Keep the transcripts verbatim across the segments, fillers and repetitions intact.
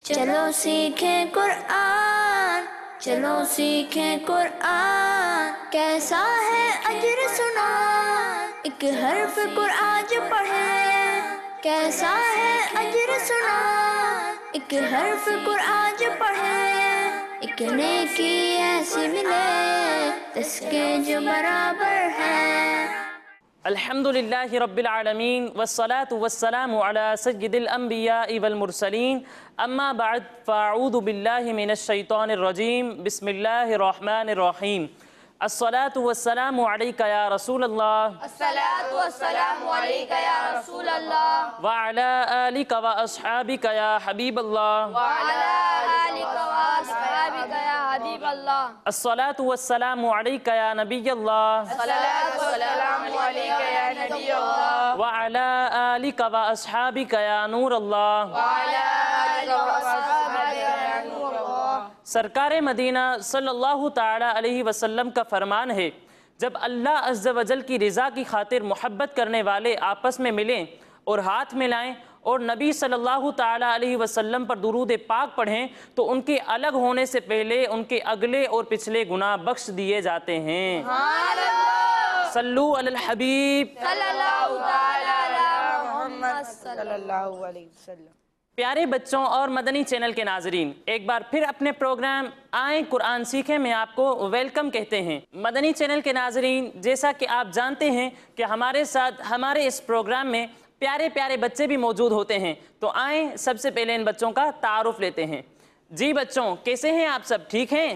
چلو سیکھیں قرآن، چلو سیکھیں قرآن، کیسا ہے اجر سنا، ایک حرف قرآن جو پڑھے، کیسا ہے اجر سنا، ایک حرف قرآن جو پڑھے، ایک نیکی ایسی ملے جس کے جو برابر ہے۔ الحمدللہ رب العالمین والصلاة والسلام على سید الانبیاء والمرسلین، اما بعد فاعوذ باللہ من الشیطان الرجیم، بسم اللہ الرحمن الرحیم۔ الصلاة والسلام علیک یا رسول اللہ، الصلاة والسلام علیک یا رسول اللہ، وعلی آلک و اصحابک یا حبیب اللہ، وعلی آلک و اصحابک یا حبیب اللہ، الصلاة والسلام علیک یا نبی اللہ، الصلاة والسلام علیک یا نبی اللہ، وعلی آلک و اصحابک یا نور اللہ۔ وعلی آلک و اصحابک یا نور اللہ۔ سرکار مدینہ صلی اللہ تعالی علیہ وسلم کا فرمان ہے، جب اللہ عز و جل کی رضا کی خاطر محبت کرنے والے آپس میں ملیں اور ہاتھ ملائیں اور نبی صلی اللہ تعالی علیہ وسلم پر درود پاک پڑھیں تو ان کے الگ ہونے سے پہلے ان کے اگلے اور پچھلے گناہ بخش دیے جاتے ہیں۔ صلو علی الحبیب صلی اللہ تعالی علی محمد صلی اللہ علیہ وسلم۔ پیارے بچوں اور مدنی چینل کے ناظرین، ایک بار پھر اپنے پروگرام آئیں قرآن سیکھیں میں آپ کو ویلکم کہتے ہیں۔ مدنی چینل کے ناظرین، جیسا کہ آپ جانتے ہیں کہ ہمارے ساتھ ہمارے اس پروگرام میں پیارے پیارے بچے بھی موجود ہوتے ہیں، تو آئیں سب سے پہلے ان بچوں کا تعارف لیتے ہیں۔ جی بچوں، کیسے ہیں آپ سب؟ ٹھیک ہیں؟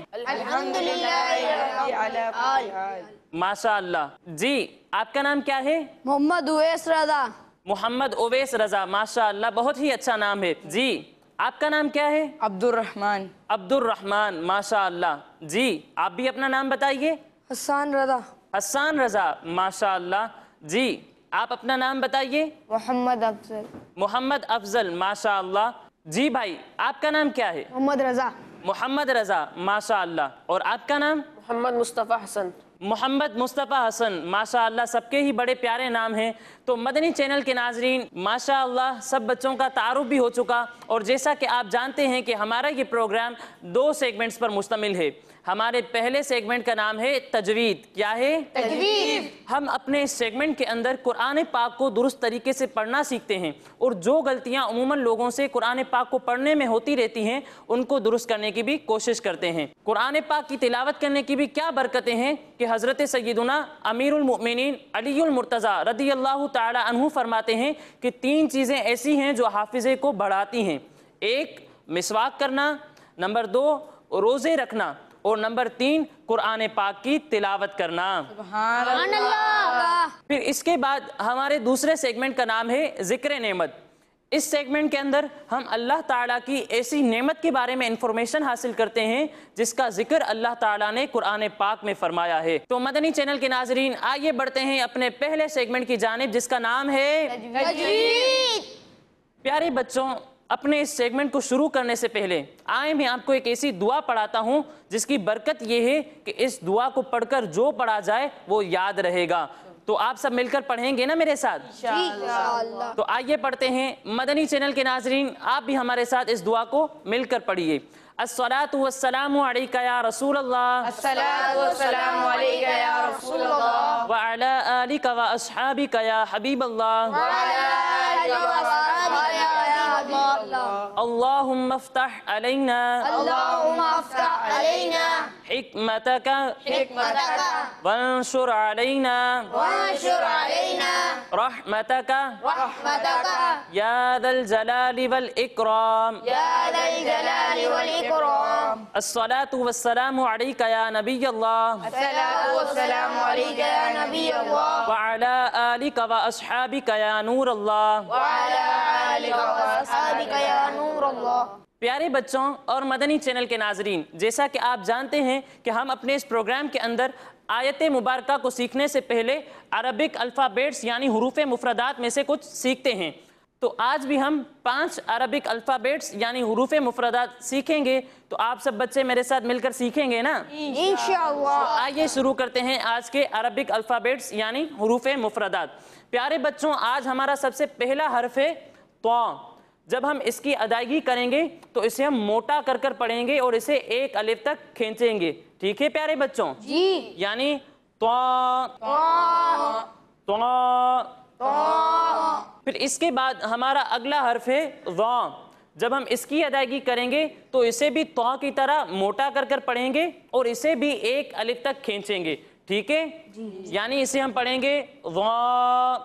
الحمدللہ۔ ماشاء اللہ۔ جی آپ کا نام کیا ہے؟ محمد اویس رضا۔ محمد اویس رضا، ماشاء اللہ، بہت ہی اچھا نام ہے۔ جی آپ کا نام کیا ہے؟ عبد الرحمن۔ عبد الرحمن، ماشاء اللہ۔ جی آپ بھی اپنا نام بتائیے۔ حسان رضا۔ حسان رضا، ماشاء اللہ۔ جی آپ اپنا نام بتائیے۔ محمد افضل۔ محمد افضل، ماشاء اللہ۔ جی بھائی آپ کا نام کیا ہے؟ محمد رضا۔ محمد رضا، ماشاء اللہ۔ اور آپ کا نام؟ محمد مصطفیٰ حسن۔ محمد مصطفیٰ حسن، ماشاء اللہ، سب کے ہی بڑے پیارے نام ہیں۔ تو مدنی چینل کے ناظرین، ماشاء اللہ سب بچوں کا تعارف بھی ہو چکا، اور جیسا کہ آپ جانتے ہیں کہ ہمارا یہ پروگرام دو سیگمنٹس پر مشتمل ہے۔ ہمارے پہلے سیگمنٹ کا نام ہے تجوید۔ کیا ہے؟ تجوید۔ ہم اپنے اس سیگمنٹ کے اندر قرآن پاک کو درست طریقے سے پڑھنا سیکھتے ہیں، اور جو غلطیاں عموماً لوگوں سے قرآن پاک کو پڑھنے میں ہوتی رہتی ہیں ان کو درست کرنے کی بھی کوشش کرتے ہیں۔ قرآن پاک کی تلاوت کرنے کی بھی کیا برکتیں ہیں کہ حضرت سیدنا امیر المؤمنین علی المرتضیٰ رضی اللہ تعالی عنہ فرماتے ہیں کہ تین چیزیں ایسی ہیں جو حافظے کو بڑھاتی ہیں۔ ایک، مسواک کرنا، نمبر دو، روزے رکھنا، اور نمبر تین، قرآن پاک کی تلاوت کرنا۔ سبحان اللہ۔ پھر اس کے بعد ہمارے دوسرے سیگمنٹ کا نام ہے ذکر نعمت۔ اس سیگمنٹ کے اندر ہم اللہ تعالیٰ کی ایسی نعمت کے بارے میں انفارمیشن حاصل کرتے ہیں جس کا ذکر اللہ تعالیٰ نے قرآن پاک میں فرمایا ہے۔ تو مدنی چینل کے ناظرین، آئیے بڑھتے ہیں اپنے پہلے سیگمنٹ کی جانب جس کا نام ہے تجوید۔ پیارے بچوں، اپنے اس سیگمنٹ کو شروع کرنے سے پہلے آئیں میں آپ کو ایک ایسی دعا پڑھاتا ہوں جس کی برکت یہ ہے کہ اس دعا کو پڑھ کر جو پڑھا جائے وہ یاد رہے گا۔ تو آپ سب مل کر پڑھیں گے نا میرے ساتھ؟ انشاءاللہ۔ تو آئیے پڑھتے ہیں۔ مدنی چینل کے ناظرین، آپ بھی ہمارے ساتھ اس دعا کو مل کر پڑھیے۔ الصلاة والسلام علیک یا رسول اللہ، الصلاة والسلام علیک یا رسول اللہ، وعلی آلک و اصحابک یا حبیب اللہ، وعلی آلک و اصحابک یا حبیب اللہ، اللہم افتح علینا اللہم افتح علینا حکمتک حکمتک وانشر علینا وانشر علینا رحمتک رحمتک یا ذا الجلال والاکرام۔ یا ذا الجلال والاکرام۔ الصلاة والسلام علیک یا نبی اللہ، الصلاة والسلام علیک یا نبی اللہ، وعلی آلک و اصحابک یا نور اللہ۔ وعلی آلک و اصحابک یا نور اللہ۔ پیارے بچوں اور مدنی چینل کے ناظرین، جیسا کہ آپ جانتے ہیں کہ ہم اپنے اس پروگرام کے اندر آیت مبارکہ کو سیکھنے سے پہلے عربک الفابیٹس یعنی حروف مفردات میں سے کچھ سیکھتے ہیں۔ تو آج بھی ہم پانچ عربک الفابیٹس یعنی حروف مفردات سیکھیں گے، تو آپ سب بچے میرے ساتھ مل کر سیکھیں گے نا؟ انشاءاللہ۔ آئیے شروع کرتے ہیں آج کے عربک الفابیٹس یعنی حروف مفردات۔ پیارے بچوں، آج ہمارا سب سے پہلا حرف ہے طا۔ جب ہم اس کی ادائیگی کریں گے تو اسے ہم موٹا کر کر پڑھیں گے اور اسے ایک الف تک کھینچیں گے. ٹھیک ہے پیارے بچوں؟ جی. یعنی طا طا. پھر اس کے بعد ہمارا اگلا حرف ہے ظا. جب ہم اس کی ادائیگی کریں گے تو اسے بھی طا کی طرح موٹا کر کر پڑھیں گے اور اسے بھی ایک الف تک کھینچیں گے. ٹھیک ہے؟ یعنی اسے ہم پڑھیں گے ظا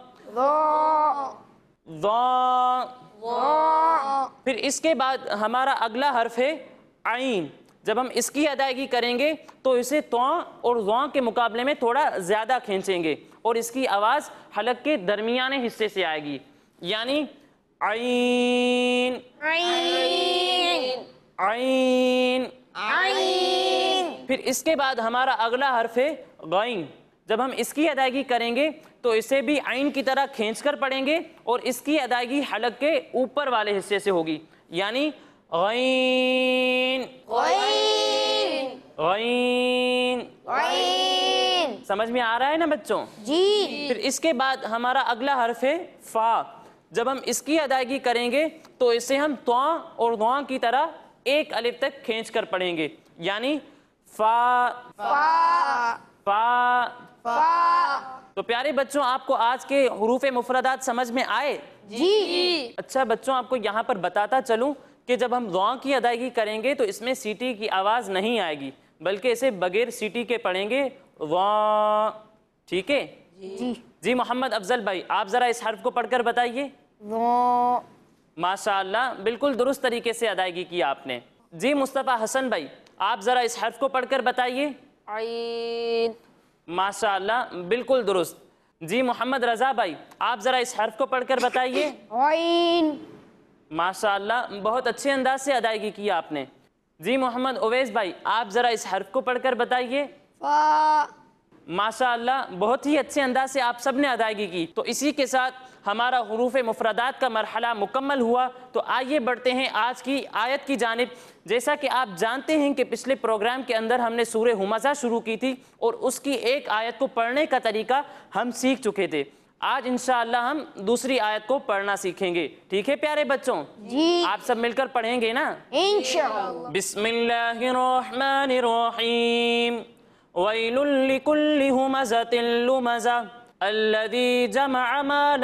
ظا. پھر اس کے بعد ہمارا اگلا حرف ہے عین. جب ہم اس کی ادائیگی کریں گے تو اسے طا اور ظا کے مقابلے میں تھوڑا زیادہ کھینچیں گے اور اس کی آواز حلق کے درمیانے حصے سے آئے گی. یعنی عین عین عین. پھر اس کے بعد ہمارا اگلا حرف ہے غین. جب ہم اس کی ادائیگی کریں گے تو اسے بھی عین کی طرح کھینچ کر پڑھیں گے اور اس کی ادائیگی حلق کے اوپر والے حصے سے ہوگی. یعنی غین غین. سمجھ میں آ رہا ہے نا بچوں؟ جی. پھر اس کے بعد ہمارا اگلا حرف ہے فا. جب ہم اس کی ادائیگی کریں گے تو اسے ہم طا اور ظا کی طرح ایک الف تک کھینچ کر پڑھیں گے. یعنی فا فا. تو پیارے بچوں آپ کو آج کے حروف مفردات سمجھ میں آئے؟ جی. اچھا بچوں آپ کو یہاں پر بتاتا چلوں کہ جب ہم ظا کی ادائیگی کریں گے تو اس میں سیٹی کی آواز نہیں آئے گی بلکہ اسے بغیر سیٹی کے پڑھیں گے ظا. ٹھیک ہے؟ جی. جی محمد افضل بھائی آپ ذرا اس حرف کو پڑھ کر بتائیے. ظا. ماشاءاللہ بالکل درست طریقے سے ادائیگی کی آپ نے. جی مصطفیٰ حسن بھائی آپ ذرا اس حرف کو پڑھ کر بتائیے. عین. ماشاءاللہ بالکل درست. جی محمد رضا بھائی آپ ذرا اس حرف کو پڑھ کر بتائیے. عین. ماشاءاللہ بہت اچھے انداز سے ادائیگی کی آپ نے. جی محمد اویس بھائی آپ ذرا اس حرف کو پڑھ کر بتائیے. فا. ماشاءاللہ بہت ہی اچھے انداز سے آپ سب نے ادائیگی کی. تو اسی کے ساتھ ہمارا حروف مفردات کا مرحلہ مکمل ہوا. تو آئیے بڑھتے ہیں آج کی آیت کی جانب. جیسا کہ آپ جانتے ہیں کہ پچھلے پروگرام کے اندر ہم نے سورہ ہمزہ شروع کی تھی اور اس کی ایک آیت کو پڑھنے کا طریقہ ہم سیکھ چکے تھے. آج انشاءاللہ ہم دوسری آیت کو پڑھنا سیکھیں گے. ٹھیک ہے پیارے بچوں؟ جی. آپ سب مل کر پڑھیں گے نا؟ انشاءاللہ. بسم اللہ الرحمن الرحیم. ویل لکل ہمزۃ لمزہ الذی جمع مالا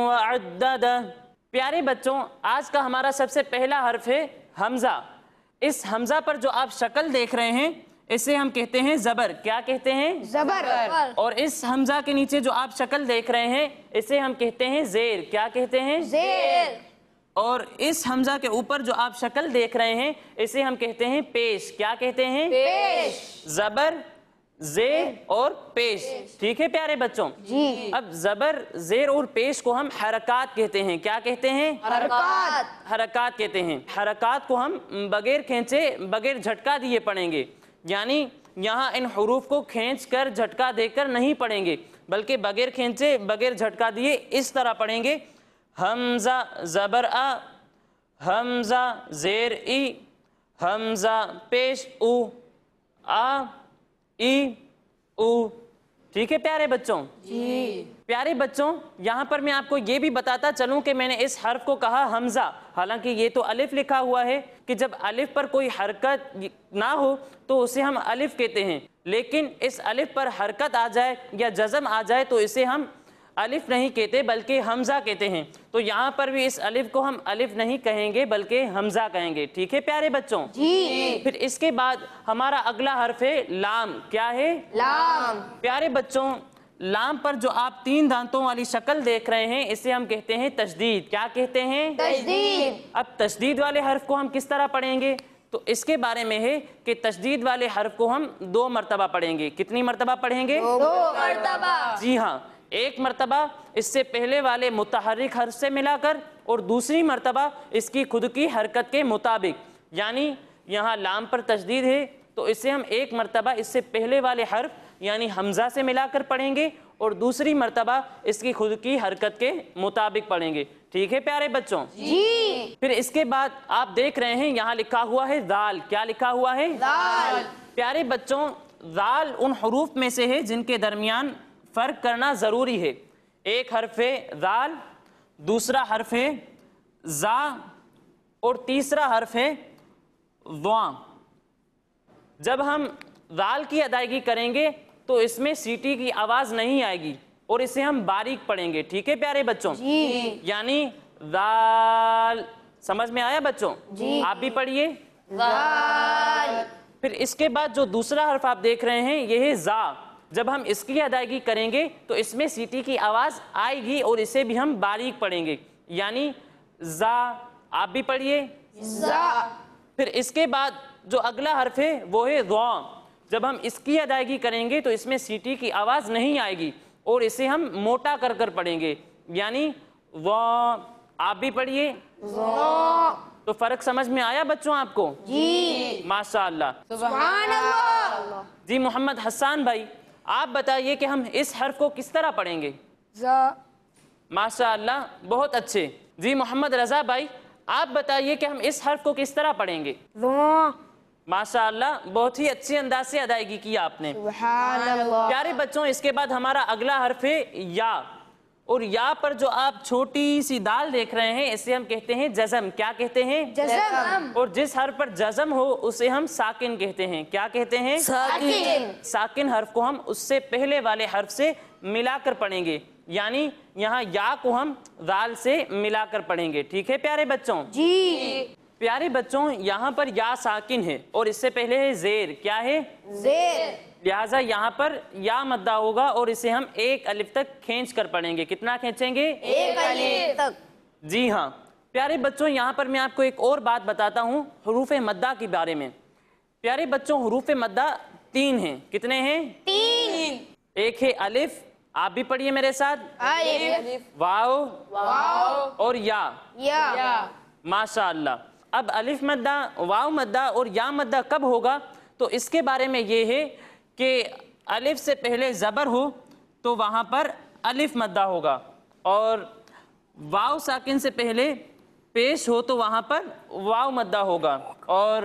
وعددہ. پیارے بچوں آج کا ہمارا سب سے پہلا حرف ہے حمزہ. اس حمزہ پر جو آپ شکل دیکھ رہے ہیں اسے ہم کہتے ہیں زبر. کیا کہتے ہیں؟ زبر. اور اس حمزہ کے نیچے جو آپ شکل دیکھ رہے ہیں اسے ہم کہتے ہیں زیر. کیا کہتے ہیں؟ زیر. اور اس حمزہ کے اوپر جو آپ شکل دیکھ رہے ہیں اسے ہم کہتے ہیں پیش. کیا کہتے ہیں؟ پیش. زبر زیر اور پیش. ٹھیک ہے پیارے بچوں؟ جی. اب زبر زیر اور پیش کو ہم حرکات کہتے ہیں. کیا کہتے ہیں؟ حرکات. حرکات کہتے ہیں. حرکات کو ہم بغیر کھینچے بغیر جھٹکا دیے پڑھیں گے. یعنی یہاں ان حروف کو کھینچ کر جھٹکا دے کر نہیں پڑھیں گے بلکہ بغیر کھینچے بغیر جھٹکا دیے اس طرح پڑھیں گے. حمزہ زبر آ حمزہ زیر ای حمزہ پیش او آ ای او. ٹھیک ہے پیارے بچوں؟ جی. پیارے بچوں یہاں پر میں آپ کو یہ بھی بتاتا چلوں کہ میں نے اس حرف کو کہا حمزہ حالانکہ یہ تو الف لکھا ہوا ہے کہ جب الف پر کوئی حرکت نہ ہو تو اسے ہم الف کہتے ہیں. لیکن اس الف پر حرکت آ جائے یا جزم آ جائے تو اسے ہم الف نہیں کہتے بلکہ حمزہ کہتے ہیں. تو یہاں پر بھی اس الف کو ہم الف نہیں کہیں گے بلکہ حمزہ کہیں گے. ٹھیک ہے پیارے بچوں؟ جی. پھر اس کے بعد ہمارا اگلا حرف ہے لام. کیا ہے؟ لام. پیارے بچوں لام پر جو آپ تین دانتوں والی شکل دیکھ رہے ہیں اسے ہم کہتے ہیں تشدید. کیا کہتے ہیں؟ تشدید. اب تشدید والے حرف کو ہم کس طرح پڑھیں گے تو اس کے بارے میں ہے کہ تشدید والے حرف کو ہم دو مرتبہ پڑھیں گے. کتنی مرتبہ پڑھیں گے؟ دو مرتبہ. جی ہاں ایک مرتبہ اس سے پہلے والے متحرک حرف سے ملا کر اور دوسری مرتبہ اس کی خود کی حرکت کے مطابق. یعنی یہاں لام پر تشدید ہے تو اسے ہم ایک مرتبہ اس سے پہلے والے حرف یعنی حمزہ سے ملا کر پڑھیں گے اور دوسری مرتبہ اس کی خود کی حرکت کے مطابق پڑھیں گے. ٹھیک ہے پیارے بچوں؟ جی. پھر اس کے بعد آپ دیکھ رہے ہیں یہاں لکھا ہوا ہے ذال. کیا لکھا ہوا ہے؟ ذال. پیارے بچوں ذال ان حروف میں سے ہے جن کے درمیان فرق کرنا ضروری ہے. ایک حرف ہے ذال دوسرا حرف ہے زا اور تیسرا حرف ہے ضا۔ جب ہم ذال کی ادائیگی کریں گے تو اس میں سیٹی کی آواز نہیں آئے گی اور اسے ہم باریک پڑھیں گے، ٹھیک ہے پیارے بچوں؟ جی یعنی ذال، سمجھ میں آیا بچوں؟ جی آپ بھی پڑھیے۔ ذال پھر اس کے بعد جو دوسرا حرف آپ دیکھ رہے ہیں یہ ہے زا۔ جب ہم اس کی ادائیگی کریں گے تو اس میں سیٹی کی آواز آئے گی اور اسے بھی ہم باریک پڑھیں گے، یعنی زا۔ آپ بھی پڑھیے۔ زا پھر اس کے بعد جو اگلا حرف ہے وہ ہے ضا۔ جب ہم اس کی ادائیگی کریں گے تو اس میں سیٹی کی آواز نہیں آئے گی اور اسے ہم موٹا کر کر پڑھیں گے، یعنی ضا۔ آپ بھی پڑھیے۔ ضا تو فرق سمجھ میں آیا بچوں آپ کو؟ جی ماشاءاللہ۔ سبحان اللہ۔ جی محمد حسان بھائی آپ بتائیے کہ ہم اس حرف کو کس طرح پڑھیں گے؟ زا ماشاءاللہ بہت اچھے۔ جی محمد رضا بھائی آپ بتائیے کہ ہم اس حرف کو کس طرح پڑھیں گے؟ ضا ماشاءاللہ بہت ہی اچھے انداز سے ادائیگی کی آپ نے۔ سبحان اللہ پیارے بچوں اس کے بعد ہمارا اگلا حرف ہے یا، اور یا پر جو آپ چھوٹی سی دال دیکھ رہے ہیں اسے ہم کہتے ہیں جزم۔ کیا کہتے ہیں؟ جزم اور جس حرف پر جزم ہو اسے ہم ساکن کہتے ہیں۔ کیا کہتے ہیں؟ ساکن ساکن حرف کو ہم اس سے پہلے والے حرف سے ملا کر پڑھیں گے، یعنی یہاں یا کو ہم ذال سے ملا کر پڑھیں گے، ٹھیک ہے پیارے بچوں؟ جی پیارے بچوں یہاں پر یا ساکن ہے اور اس سے پہلے ہے زیر۔ کیا ہے؟ زیر لہٰذا یہاں پر یا مدہ ہوگا اور اسے ہم ایک الف تک کھینچ کر پڑھیں گے۔ کتنا کھینچیں گے؟ ایک الف تک۔ جی ہاں پیارے بچوں یہاں پر میں آپ کو ایک اور بات بتاتا ہوں حروف مدہ کے بارے میں۔ پیارے بچوں حروف مدہ تین ہیں۔ کتنے ہیں؟ تین۔ ایک ہے الف، آپ بھی پڑھیے میرے ساتھ، الف واو واو اور یا۔ یا ماشاءاللہ۔ اب الف مدہ، واو مدہ اور یا مدہ کب ہوگا تو اس کے بارے میں یہ ہے کہ الف سے پہلے زبر ہو تو وہاں پر الف مدہ ہوگا، اور واو ساکن سے پہلے پیش ہو تو وہاں پر واو مدہ ہوگا، اور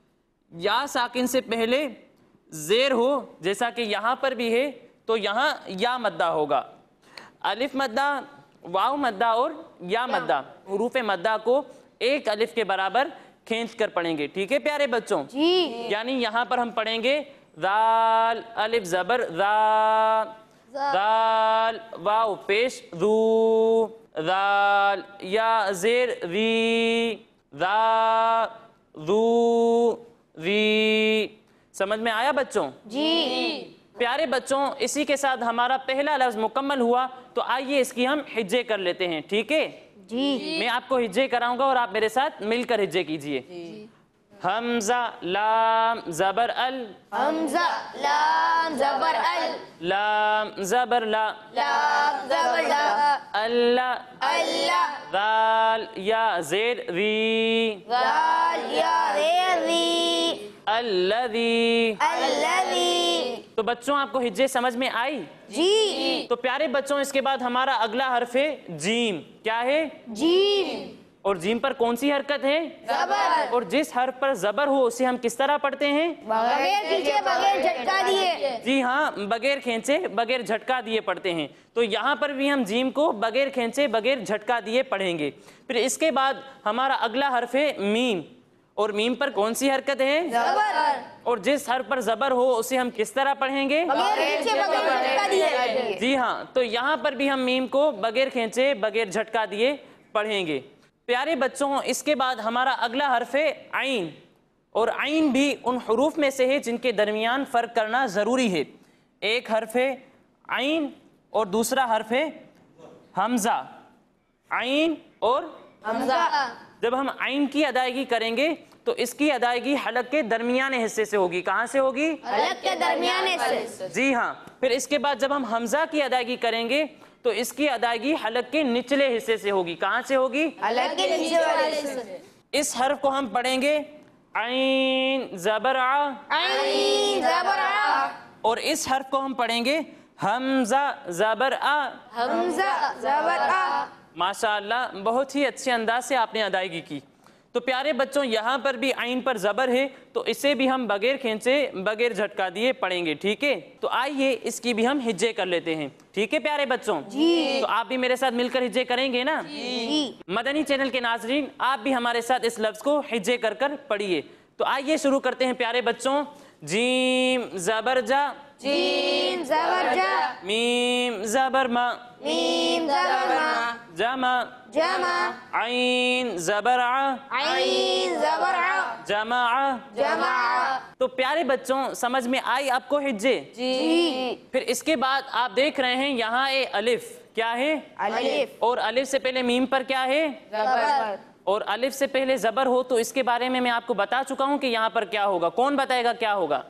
یا ساکن سے پہلے زیر ہو جیسا کہ یہاں پر بھی ہے تو یہاں یا مدہ ہوگا۔ الف مدہ، واو مدہ اور یا مدہ، حروف مدہ کو ایک الف کے برابر کھینچ کر پڑھیں گے، ٹھیک ہے پیارے بچوں؟ جی یعنی یہاں پر ہم پڑھیں گے ذال، الف زبر ذا، ذال، واو پیش ذو، ذال، یا زیر ذی، ذا، ذو، ذی۔ سمجھ میں آیا بچوں؟ جی پیارے بچوں اسی کے ساتھ ہمارا پہلا لفظ مکمل ہوا، تو آئیے اس کی ہم ہجے کر لیتے ہیں، ٹھیک ہے؟ جی میں آپ کو ہجے کراؤں گا اور آپ میرے ساتھ مل کر ہجے کیجئے۔ حمزہ لام زبر ال، حمزہ لام زبر ال، لام زبر لا، لام زبر لا، اللہ، اللہ، ذال یا زیر ری، ذال یا زیر ری، الذی۔ الذی۔ تو بچوں آپ کو ہجے سمجھ میں آئی؟ جی تو پیارے بچوں اس کے بعد ہمارا اگلا حرف ہے جیم۔ کیا ہے؟ جیم اور جیم پر کون سی حرکت ہے؟ زبر۔ اور جس حرف پر زبر ہو اسے ہم کس طرح پڑھتے ہیں؟ بغیر کھینچے بغیر جھٹکا دیے۔ جی ہاں بغیر کھینچے بغیر جھٹکا دیے پڑھتے ہیں، تو یہاں پر بھی ہم جیم کو بغیر کھینچے بغیر جھٹکا دیے پڑھیں گے۔ پھر اس کے بعد ہمارا اگلا حرف ہے میم، اور میم پر کون سی حرکت ہے؟ زبر۔ اور جس حرف پر زبر ہو اسے ہم کس طرح پڑھیں گے؟ بغیر کھینچے بغیر جھٹکا دیے۔ جی ہاں تو یہاں پر بھی ہم میم کو بغیر کھینچے بغیر جھٹکا دیے پڑھیں گے۔ پیارے بچوں اس کے بعد ہمارا اگلا حرف ہے عین، اور عین بھی ان حروف میں سے ہے جن کے درمیان فرق کرنا ضروری ہے۔ ایک حرف ہے عین اور دوسرا حرف ہے حمزہ۔ عین اور حمزہ۔ جب ہم عین کی ادائیگی کریں گے تو اس کی ادائیگی حلق کے درمیانے حصے سے ہوگی۔ کہاں سے ہوگی؟ حلق کے درمیانے سے۔ جی ہاں۔ پھر اس کے بعد جب ہم حمزہ کی ادائیگی کریں گے تو اس کی ادائیگی حلق کے نچلے حصے سے ہوگی۔ کہاں سے ہوگی؟ حلق کے نیچے والے سے۔ اس حرف کو ہم پڑھیں گے عین زبر ع، عین زبر ع، اور اس حرف کو ہم پڑھیں گے حمزہ زبر ا۔ حمزہ زبر ع۔ ماشاءاللہ بہت ہی اچھے انداز سے آپ نے ادائیگی کی۔ تو پیارے بچوں یہاں پر بھی عین پر زبر ہے تو اسے بھی ہم بغیر کھینچے بغیر جھٹکا دیے پڑھیں گے، ٹھیک ہے؟ تو آئیے اس کی بھی ہم ہجے کر لیتے ہیں، ٹھیک ہے پیارے بچوں؟ جی تو آپ بھی میرے ساتھ مل کر ہجے کریں گے نا؟ جی مدنی چینل کے ناظرین آپ بھی ہمارے ساتھ اس لفظ کو ہجے کر کر پڑھیے۔ تو آئیے شروع کرتے ہیں پیارے بچوں۔ جیم زبر جا، جیم زبر جا، میم زبر ما، میم زبر ما، جمع جمع، عین زبر ع، عین زبر ع، جمع۔ جمع۔ تو پیارے بچوں سمجھ میں آئی آپ کو ہجے؟ جی۔ پھر اس کے بعد آپ دیکھ رہے ہیں یہاں اے الف کیا ہے؟ الف۔ اور الف سے پہلے میم پر کیا ہے؟ زبر۔ اور الف سے پہلے زبر ہو تو اس کے بارے میں میں آپ کو بتا چکا ہوں کہ یہاں پر کیا ہوگا، کون بتائے گا کیا ہوگا؟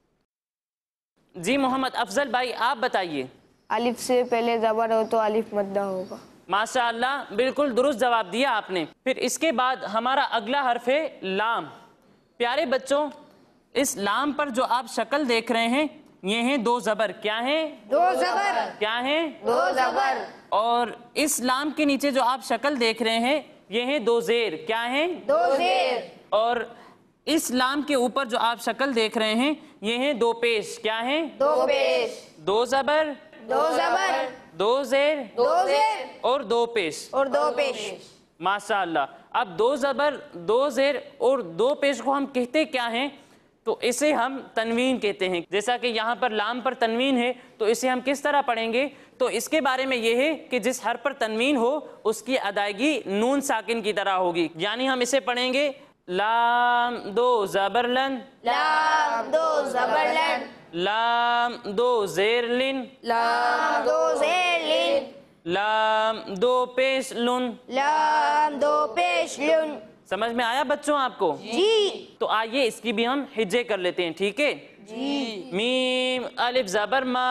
جی محمد افضل بھائی آپ بتائیے۔ الف سے پہلے زبر ہو تو الف مدہ ہوگا۔ ماشاءاللہ بالکل درست جواب دیا آپ نے۔ پھر اس کے بعد ہمارا اگلا حرف ہے لام۔ پیارے بچوں اس لام پر جو آپ شکل دیکھ رہے ہیں یہ ہیں دو زبر، کیا ہیں؟ دو زبر۔ کیا ہیں؟ دو زبر۔ اور اس لام کے نیچے جو آپ شکل دیکھ رہے ہیں یہ ہیں دو زیر، کیا ہیں؟ دو زیر۔ اور اس لام کے اوپر جو آپ شکل دیکھ رہے ہیں یہ ہیں دو پیش، کیا ہیں؟ دو پیش۔ دو زبر، دو زبر۔ دو زیر دو زیر۔ اور دو پیش۔ اور دو پیش۔ ماشاءاللہ اب دو زبر، دو زیر اور دو پیش کو ہم کہتے کیا ہیں؟ تو اسے ہم تنوین کہتے ہیں۔ جیسا کہ یہاں پر لام پر تنوین ہے تو اسے ہم کس طرح پڑھیں گے؟ تو اس کے بارے میں یہ ہے کہ جس حرف پر تنوین ہو اس کی ادائیگی نون ساکن کی طرح ہوگی، یعنی ہم اسے پڑھیں گے لام دو زبر لن، لام دو زبر لن، لام دو زیر لن، لام دو زیر لن، لام دو پیش لن۔ لام دو پیش لن۔ سمجھ میں آیا بچوں آپ کو؟ جی۔ تو آئیے اس کی بھی ہم ہجے کر لیتے ہیں، ٹھیک ہے؟ جی۔ میم الف زبر ما،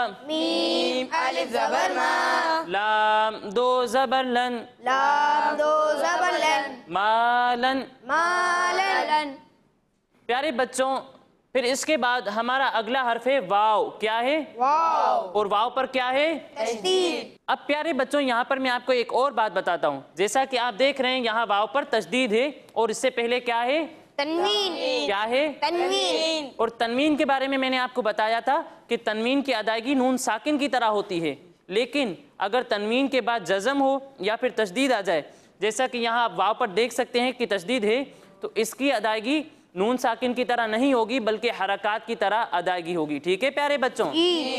میم الف زبر ما، لام دو زبر لن، لام دو زبر لن، ما لن۔ ما لن۔ پیارے بچوں پھر اس کے بعد ہمارا اگلا حرف ہے واو، کیا ہے؟ واو۔ اور واو پر کیا ہے؟ تشدید۔ اب پیارے بچوں یہاں پر میں آپ کو ایک اور بات بتاتا ہوں، جیسا کہ آپ دیکھ رہے ہیں یہاں واو پر تشدید ہے اور اس سے پہلے کیا ہے؟ تنوین۔ کیا ہے؟ تنوین۔ اور تنوین کے بارے میں میں نے آپ کو بتایا تھا کہ تنوین کی ادائیگی نون ساکن کی طرح ہوتی ہے، لیکن اگر تنوین کے بعد جزم ہو یا پھر تشدید آ جائے، جیسا کہ یہاں آپ واو پر دیکھ سکتے ہیں کہ تشدید ہے، تو اس کی ادائیگی نون ساکن کی طرح نہیں ہوگی بلکہ حرکات کی طرح ادائیگی ہوگی، ٹھیک ہے پیارے بچوں؟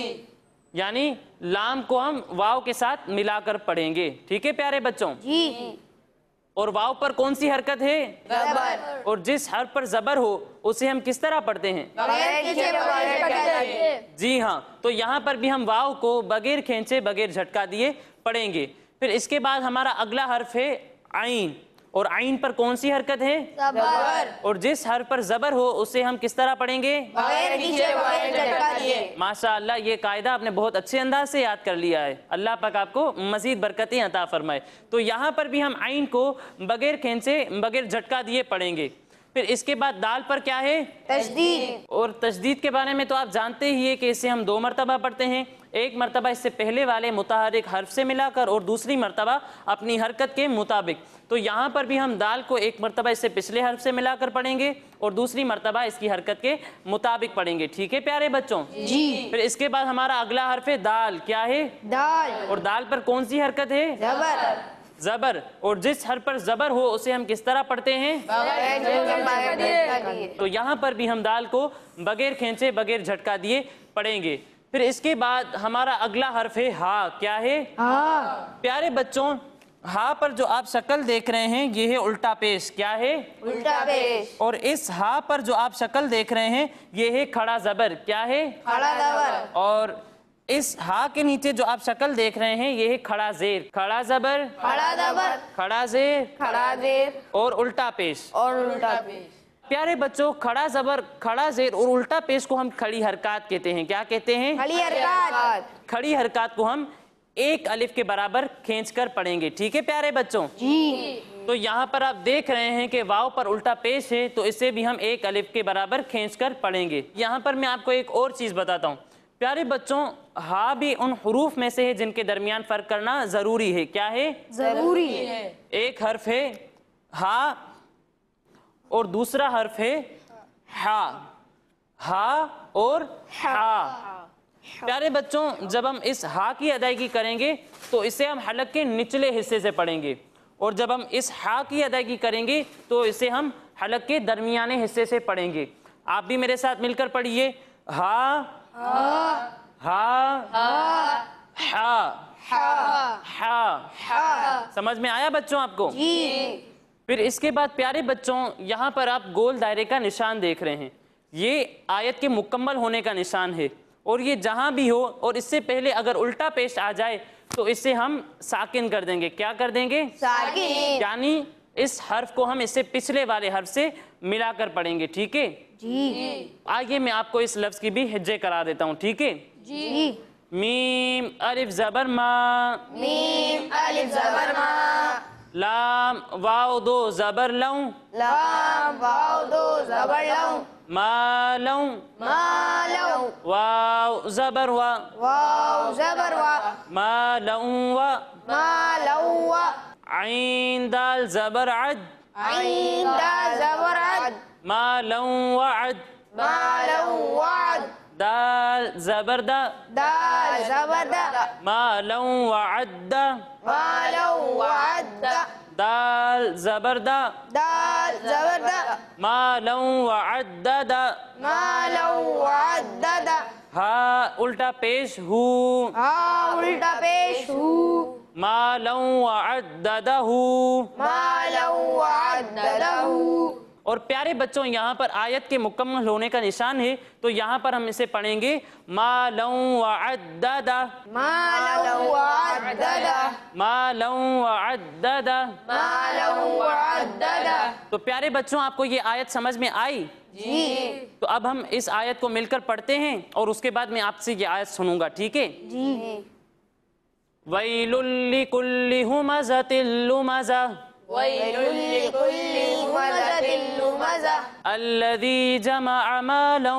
یعنی لام کو ہم واو کے ساتھ ملا کر پڑھیں گے، ٹھیک ہے پیارے بچوں؟ جی۔ اور واو پر کون سی حرکت ہے؟ زبر۔ اور جس حرف پر زبر ہو اسے ہم کس طرح پڑھتے ہیں؟ بغیر کھینچے بغیر جھٹکا دیے۔ جی ہاں، تو یہاں پر بھی ہم واو کو بغیر کھینچے بغیر جھٹکا دیے پڑھیں گے۔ پھر اس کے بعد ہمارا اگلا حرف ہے عین، اور عین پر کون سی حرکت ہے؟ زبر۔ اور جس حرف پر زبر ہو اسے ہم کس طرح پڑھیں گے؟ بغیر کھینچے بغیر جھٹکا دیے۔ ماشاءاللہ یہ قاعدہ آپ نے بہت اچھے انداز سے یاد کر لیا ہے، اللہ پاک آپ کو مزید برکتیں عطا فرمائے۔ تو یہاں پر بھی ہم عین کو بغیر کھینچے بغیر جھٹکا دیے پڑھیں گے۔ پھر اس کے بعد دال پر کیا ہے؟ تشدید۔ اور تشدید کے بارے میں تو آپ جانتے ہی ہیں کہ اسے ہم دو مرتبہ پڑھتے ہیں، ایک مرتبہ اس سے پہلے والے متحرک حرف سے ملا کر اور دوسری مرتبہ اپنی حرکت کے مطابق۔ تو یہاں پر بھی ہم دال کو ایک مرتبہ اس سے پچھلے حرف سے ملا کر پڑھیں گے اور دوسری مرتبہ اس کی حرکت کے مطابق پڑھیں گے، ٹھیک ہے پیارے بچوں؟ جی۔ پھر اس کے بعد ہمارا اگلا حرف ہے دال، کیا ہے؟ دال۔ اور دال پر کون سی حرکت ہے؟ زبر۔ زبر۔ اور جس حرف پر زبر ہو اسے ہم کس طرح پڑھتے ہیں؟ بغیر کھینچے بغیر جھٹکا دیے۔ تو یہاں پر بھی ہم دال کو بغیر کھینچے بغیر جھٹکا دیے پڑھیں گے۔ پھر اس کے بعد ہمارا اگلا حرف ہے ہا، کیا ہے؟ ہاں۔ پیارے بچوں ہا پر جو آپ شکل دیکھ رہے ہیں یہ ہے الٹا پیش، کیا ہے؟ الٹا پیش۔ اور اس ہا پر جو آپ شکل دیکھ رہے ہیں یہ ہے کھڑا زبر، کیا ہے؟ کھڑا زبر۔ اور اس ہا کے نیچے جو آپ شکل دیکھ رہے ہیں یہ ہے کھڑا زیر، کھڑا زبر، کھڑا زبر۔ کھڑا زیر کھڑا زیر اور الٹا پیش۔ اور الٹا پیش۔ پیارے بچوں کھڑا زبر، کھڑا زیر اور الٹا پیش کو ہم کھڑی حرکات کہتے ہیں، کیا کہتے ہیں؟ کھڑی حرکات۔ کھڑی حرکات کو ہم ایک الف کے برابر کھینچ کر پڑھیں گے، ٹھیک ہے پیارے بچوں؟ جی۔ تو یہاں پر آپ دیکھ رہے ہیں کہ واو پر الٹا پیش ہے تو اسے بھی ہم ایک الف کے برابر کھینچ کر پڑھیں گے۔ یہاں پر میں آپ کو ایک اور چیز بتاتا ہوں پیارے بچوں، ہا بھی ان حروف میں سے ہے جن کے درمیان فرق کرنا ضروری ہے، کیا ہے؟ ضروری ہے۔ ایک حرف ہے ہا اور دوسرا حرف ہے ہا، ہا اور ہا۔ پیارے بچوں، جب ہم اس ہا کی ادائیگی کریں گے تو اسے ہم حلق کے نچلے حصے سے پڑھیں گے، اور جب ہم اس ہا کی ادائیگی کریں گے تو اسے ہم حلق کے درمیانے حصے سے پڑھیں گے۔ آپ بھی میرے ساتھ مل کر پڑھیے، ہا ہا ہا ہا۔ سمجھ میں آیا بچوں آپ کو؟ پھر اس کے بعد پیارے بچوں، یہاں پر آپ گول دائرے کا نشان دیکھ رہے ہیں، یہ آیت کے مکمل ہونے کا نشان ہے، اور یہ جہاں بھی ہو اور اس سے پہلے اگر الٹا پیش آ جائے تو اسے ہم ساکن کر دیں گے۔ کیا کر دیں گے؟ ساکن۔ یعنی اس حرف کو ہم اس سے پچھلے والے حرف سے ملا کر پڑھیں گے، ٹھیک ہے جی آئیے میں آپ کو اس لفظ کی بھی ہجے کرا دیتا ہوں، ٹھیک ہے؟ جی۔ میم الف زبر ما، میم الف زبر ما، لام واو دو زبر لوں، لام واو دو زبر لوں، ما لوں، ما لوں، واو زبر وا، واو زبر وا، ما لوں وا، ما لوں وا، عین دال زبر عد، عین دا زبر عد، ما لوں وعد، ما لوں وعد، دال زبر دا، دال زبر دا، ما لوں وعد، ما لوں وعد، دال زبر دا، دال زبر دا، ما لوں وعد دا، ما لوں وعد دا، ہا الٹا پیش ہو، ہا الٹا پیش ہو، ما لوں وعد دا ہو۔ ما لوں وعد دا ہو۔ اور پیارے بچوں، یہاں پر آیت کے مکمل ہونے کا نشان ہے، تو یہاں پر ہم اسے پڑھیں گے ما لوں وعددا، ما لوں وعددا، ما لوں وعددا۔ ما لوں وعددا۔ تو پیارے بچوں، آپ کو یہ آیت سمجھ میں آئی؟ جی تو اب ہم اس آیت کو مل کر پڑھتے ہیں، اور اس کے بعد میں آپ سے یہ آیت سنوں گا، ٹھیک ہے؟ جی۔ وَيْلٌ لِّكُلِّ هُمَزَةٍ لُّمَزَةٍ ويل لكل همزة لمزة الذي جمع مالا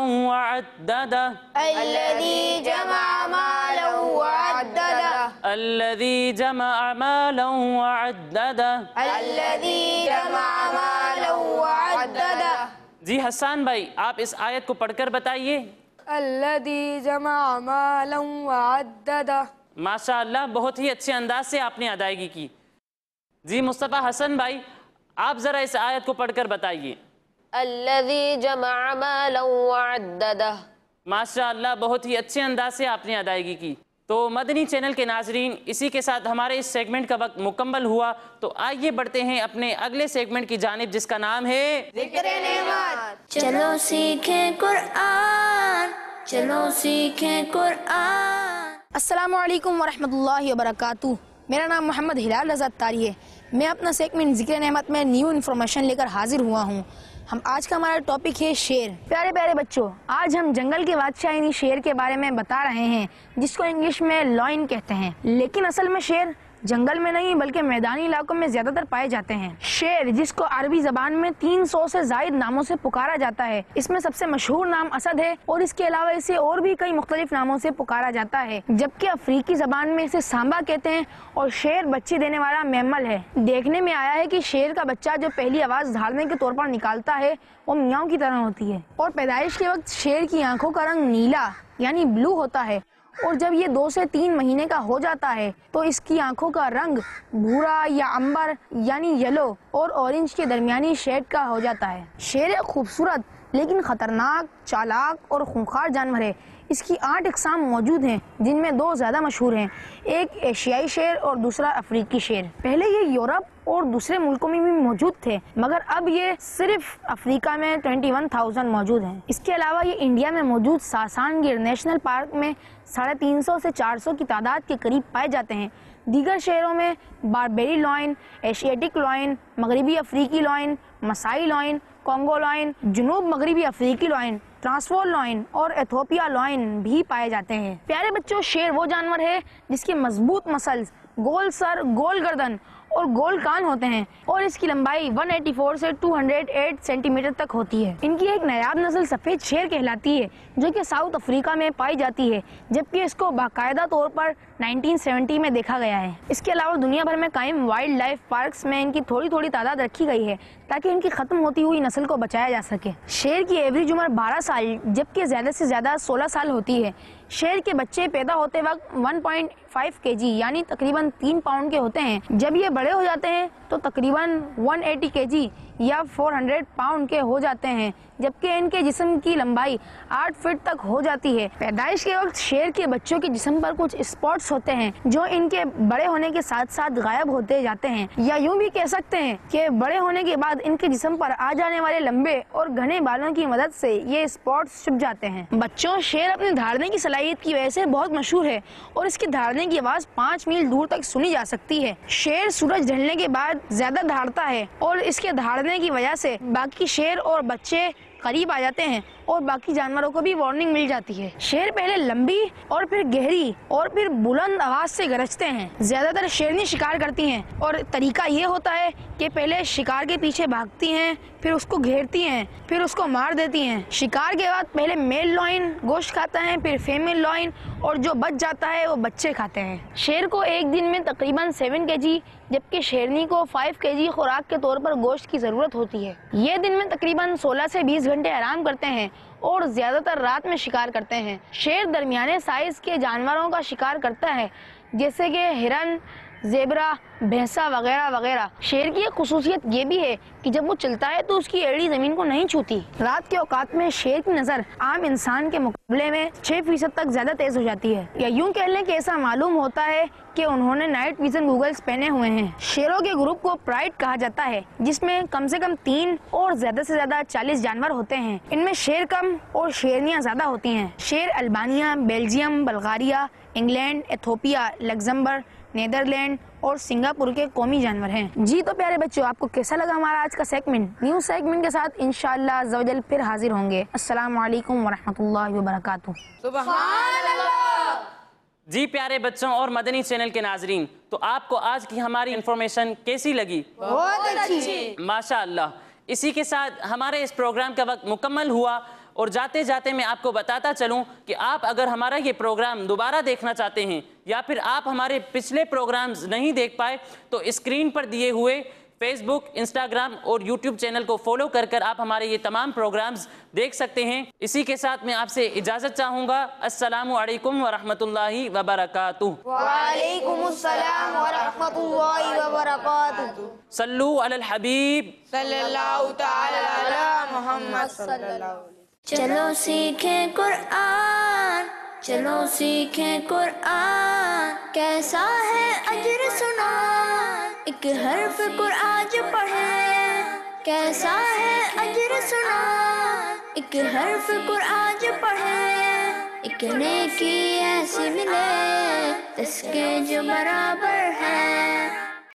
وعدده الذي جمع مالا وعدده الذي جمع مالا وعدده الذي جمع مالا وعدده۔ جی حسان بھائی، آپ اس آیت کو پڑھ کر بتائیے۔ الذي جمع مالا وعدده۔ ماشاء اللہ، بہت ہی اچھے انداز سے آپ نے ادائیگی کی۔ جی مصطفیٰ حسن بھائی، آپ ذرا اس آیت کو پڑھ کر بتائیے۔ الذي جمع مالا وعدده۔ ماشاء اللہ، بہت ہی اچھے انداز سے آپ نے ادائیگی کی۔ تو مدنی چینل کے ناظرین، اسی کے ساتھ ہمارے اس سیگمنٹ کا وقت مکمل ہوا، تو آئیے بڑھتے ہیں اپنے اگلے سیگمنٹ کی جانب، جس کا نام ہے ذکر نعمت۔ چلو سیکھیں قرآن، چلو سیکھیں قرآن۔ السلام علیکم ورحمۃ اللہ وبرکاتہ۔ میرا نام محمد ہلال رضا اتاری ہے۔ میں اپنا سیگمنٹ ذکر نعمت میں نیو انفارمیشن لے کر حاضر ہوا ہوں۔ ہم آج کا ہمارا ٹاپک ہے شیر۔ پیارے پیارے بچوں، آج ہم جنگل کے بادشاہ یعنی شیر کے بارے میں بتا رہے ہیں، جس کو انگلش میں لائن کہتے ہیں، لیکن اصل میں شیر جنگل میں نہیں بلکہ میدانی علاقوں میں زیادہ تر پائے جاتے ہیں۔ شیر، جس کو عربی زبان میں تین سو سے زائد ناموں سے پکارا جاتا ہے، اس میں سب سے مشہور نام اسد ہے، اور اس کے علاوہ اسے اور بھی کئی مختلف ناموں سے پکارا جاتا ہے، جبکہ افریقی زبان میں اسے سانبا کہتے ہیں، اور شیر بچے دینے والا میمل ہے۔ دیکھنے میں آیا ہے کہ شیر کا بچہ جو پہلی آواز دھاڑنے کے طور پر نکالتا ہے وہ میاؤں کی طرح ہوتی ہے، اور پیدائش کے وقت شیر کی آنکھوں کا رنگ نیلا یعنی بلو ہوتا ہے، اور جب یہ دو سے تین مہینے کا ہو جاتا ہے تو اس کی آنکھوں کا رنگ بھورا یا امبر یعنی یلو اور اورنج کے درمیانی شیڈ کا ہو جاتا ہے۔ شیر ایک خوبصورت لیکن خطرناک، چالاک اور خونخوار جانور ہے۔ اس کی آٹھ اقسام موجود ہیں، جن میں دو زیادہ مشہور ہیں، ایک ایشیائی شیر اور دوسرا افریقی شیر۔ پہلے یہ یورپ اور دوسرے ملکوں میں بھی موجود تھے، مگر اب یہ صرف افریقہ میں اکیس ہزار موجود ہیں۔ اس کے علاوہ یہ انڈیا میں موجود ساسان گیر نیشنل پارک میں ساڑھے تین سو سے چار سو کی تعداد کے قریب پائے جاتے ہیں۔ دیگر شہروں میں باربیری لائن، ایشیاٹک لائن، مغربی افریقی lion, Masai lion, Congo lion, جنوب مغربی افریقی لائن، ٹرانسفور لائن اور ایتھوپیا لائن بھی پائے جاتے ہیں۔ پیارے بچوں، شیر وہ جانور ہے جس کے مضبوط مسلز، گول سر، گول گردن اور گول کان ہوتے ہیں اور اس کی لمبائی ایک سو چوراسی سے دو سو آٹھ سینٹی میٹر تک ہوتی ہے۔ ان کی ایک نایاب نسل سفید شیر کہلاتی ہے جو کہ ساؤتھ افریقہ میں پائی جاتی ہے، جبکہ اس کو باقاعدہ طور پر انیس سو ستر میں دیکھا گیا ہے۔ اس کے علاوہ دنیا بھر میں قائم وائلڈ لائف پارکس میں ان کی تھوڑی تھوڑی تعداد رکھی گئی ہے تاکہ ان کی ختم ہوتی ہوئی نسل کو بچایا جا سکے۔ شیر کی ایوریج عمر بارہ سال جبکہ زیادہ سے زیادہ سولہ سال ہوتی ہے۔ شیر کے بچے پیدا ہوتے وقت ایک پوائنٹ پانچ کے جی یعنی تقریباً تین پاؤنڈ کے ہوتے ہیں۔ جب یہ بڑے ہو جاتے ہیں تو تقریباً ایک سو اسی کے جی یا چار سو پاؤنڈ کے ہو جاتے ہیں، جبکہ ان کے جسم کی لمبائی آٹھ فٹ تک ہو جاتی ہے۔ پیدائش کے وقت شیر کے بچوں کے جسم پر کچھ اسپاٹس ہوتے ہیں جو ان کے بڑے ہونے کے ساتھ ساتھ غائب ہوتے جاتے ہیں، یا یوں بھی کہہ سکتے ہیں کہ بڑے ہونے کے بعد ان کے جسم پر آ جانے والے لمبے اور گھنے بالوں کی مدد سے یہ اسپاٹس چھپ جاتے ہیں۔ بچوں شیر اپنے دھاڑنے کی صلاحیت کی وجہ سے بہت مشہور ہے اور اس کی دھاڑنے کی آواز پانچ میل دور تک سنی جا سکتی ہے۔ شیر سورج ڈھلنے کے بعد زیادہ دھاڑتا ہے اور اس کے دھاڑنے کی وجہ سے باقی شیر اور بچے قریب آ جاتے ہیں اور باقی جانوروں کو بھی وارننگ مل جاتی ہے۔ شیر پہلے لمبی اور پھر گہری اور پھر بلند آواز سے گرجتے ہیں۔ زیادہ تر شیرنی شکار کرتی ہیں اور طریقہ یہ ہوتا ہے کہ پہلے شکار کے پیچھے بھاگتی ہیں، پھر اس کو گھیرتی ہیں، پھر اس کو مار دیتی ہیں۔ شکار کے بعد پہلے میل لائن گوشت کھاتا ہے، پھر فیمیل لائن، اور جو بچ جاتا ہے وہ بچے کھاتے ہیں۔ شیر کو ایک دن میں تقریباً سیون کے جی جبکہ شیرنی کو فائیو کے جی خوراک کے طور پر گوشت کی ضرورت ہوتی ہے۔ یہ دن میں تقریباً سولہ سے بیس گھنٹے آرام کرتے ہیں اور زیادہ تر رات میں شکار کرتے ہیں۔ شیر درمیانے سائز کے جانوروں کا شکار کرتا ہے جیسے کہ ہرن، زیبرا، بھینسا وغیرہ وغیرہ۔ شیر کی ایک خصوصیت یہ بھی ہے کہ جب وہ چلتا ہے تو اس کی ایڑی زمین کو نہیں چھوتی۔ رات کے اوقات میں شیر کی نظر عام انسان کے مقابلے میں چھ فیصد تک زیادہ تیز ہو جاتی ہے، یا یوں کہہ لیں کہ ایسا معلوم ہوتا ہے کہ انہوں نے نائٹ ویژن گوگلز پہنے ہوئے ہیں۔ شیروں کے گروپ کو پرائڈ کہا جاتا ہے جس میں کم سے کم تین اور زیادہ سے زیادہ چالیس جانور ہوتے ہیں۔ ان میں شیر کم اور شیرنیاں زیادہ ہوتی ہیں۔ شیر Albania, Belgium, Bulgaria, England, Ethiopia, Luxembourg, Netherland اور سنگاپور کے قومی جانور ہیں۔ جی تو پیارے بچوں، آپ کو کیسا لگا ہمارا آج کا سیگمنٹ؟ نیو سیگمنٹ کے ساتھ انشاءاللہ عز و جل پھر حاضر ہوں گے۔ السلام علیکم ورحمۃ اللہ وبرکاتہ۔ سبحان اللہ۔ جی پیارے بچوں اور مدنی چینل کے ناظرین، تو آپ کو آج کی ہماری انفارمیشن کیسی لگی؟ بہت اچھی۔ ماشاء اللہ۔ اسی کے ساتھ ہمارے اس پروگرام کا وقت مکمل ہوا، اور جاتے جاتے میں آپ کو بتاتا چلوں کہ آپ اگر ہمارا یہ پروگرام دوبارہ دیکھنا چاہتے ہیں یا پھر آپ ہمارے پچھلے پروگرامز نہیں دیکھ پائے تو اسکرین پر دیے ہوئے فیس بک، انسٹاگرام اور یوٹیوب چینل کو فالو کر کر آپ ہمارے یہ تمام پروگرامز دیکھ سکتے ہیں۔ اسی کے ساتھ میں آپ سے اجازت چاہوں گا۔ السلام علیکم ورحمۃ اللہ وبرکاتہ۔ وعلیکم السلام ورحمۃ اللہ وبرکاتہ۔ صلو علی الحبیب صلی اللہ تعالی علی محمد صلی اللہ علیہ وسلم۔ چلو سیکھیں قرآن، چلو سیکھیں قرآن، کیسا ہے اجر سنا، ایک حرف قرآن جو پڑھے، کیسا ہے اجر سنا، ایک حرف قرآن جو پڑھے، ایک نیکی ایسی ملے جس کے جو برابر ہے۔